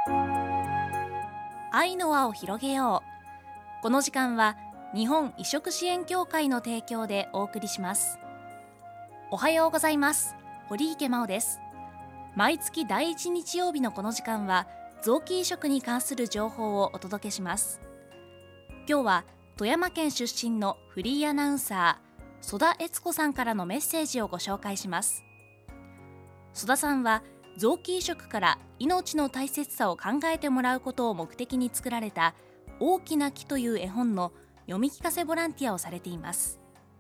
愛の輪を広げよう。この時間は日本移植支援協会の提供でお送りします。おはようございます。堀池真央です。毎月第1日曜日のこの時間は臓器移植に関する情報をお届けします。今日は富山県出身のフリーアナウンサー曽田悦子さんからのメッセージをご紹介します。曽田さんは臓器移植から命の大切さを考えてもらうことを目的に作られた大きな木という絵本の読み聞かせボランティアをされています。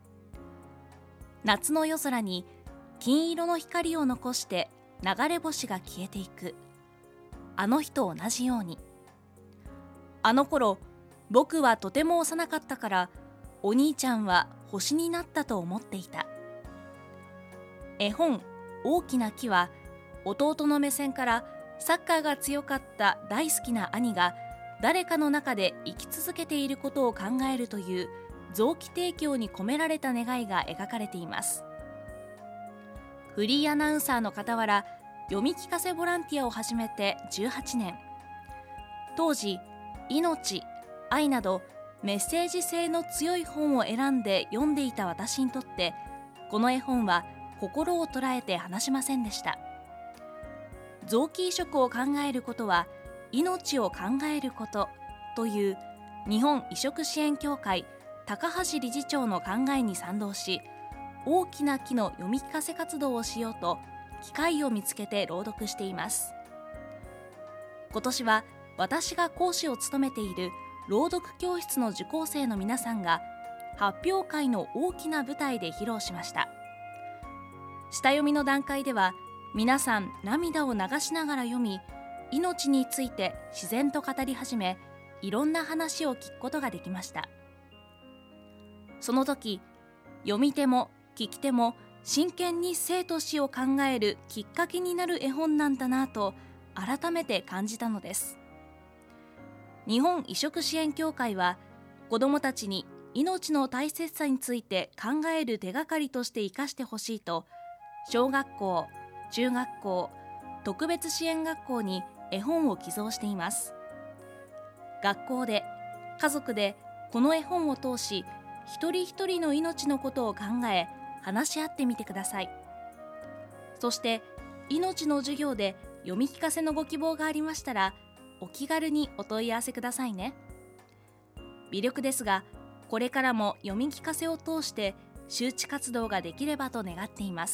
夏の夜空に金色の光を残して流れ星が消えていく。あの日と同じように。あの頃僕はとても幼かったからお兄ちゃんは星になったと思っていた。絵本大きな木は弟の目線からサッカーが強かった大好きな兄が誰かの中で生き続けていることを考えるという臓器提供に込められた願いが描かれています。フリーアナウンサーの傍ら読み聞かせボランティアを始めて18年。当時、命、愛などメッセージ性の強い本を選んで読んでいた私にとってこの絵本は心を捉えて離しませんでした。臓器移植を考えることは命を考えることという日本移植支援協会高橋理事長の考えに賛同し、大きな木の読み聞かせ活動をしようと機会を見つけて朗読しています。今年は私が講師を務めている朗読教室の受講生の皆さんが発表会の大きな舞台で披露しました。下読みの段階では皆さん涙を流しながら読み、命について自然と語り始め、いろんな話を聞くことができました。その時、読み手も聞き手も真剣に生と死を考えるきっかけになる絵本なんだなと改めて感じたのです。日本移植支援協会は子どもたちに命の大切さについて考える手がかりとして生かしてほしいと、小学校、中学校、特別支援学校に絵本を寄贈しています。学校で、家族でこの絵本を通し、一人一人の命のことを考え、話し合ってみてください。そして、命の授業で読み聞かせのご希望がありましたら、お気軽にお問い合わせくださいね。微力ですが、これからも読み聞かせを通して周知活動ができればと願っています。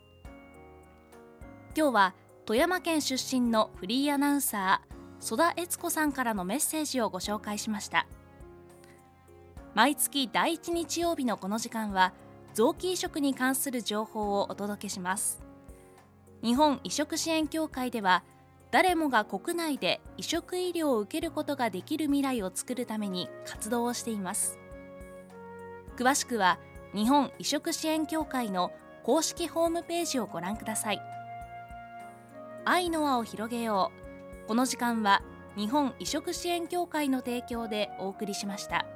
今日は富山県出身のフリーアナウンサー曽田悦子さんからのメッセージをご紹介しました。毎月第1日曜日のこの時間は臓器移植に関する情報をお届けします。日本移植支援協会では誰もが国内で移植医療を受けることができる未来を作るために活動をしています。詳しくは日本移植支援協会の公式ホームページをご覧ください。愛の輪を広げよう。この時間は日本移植支援協会の提供でお送りしました。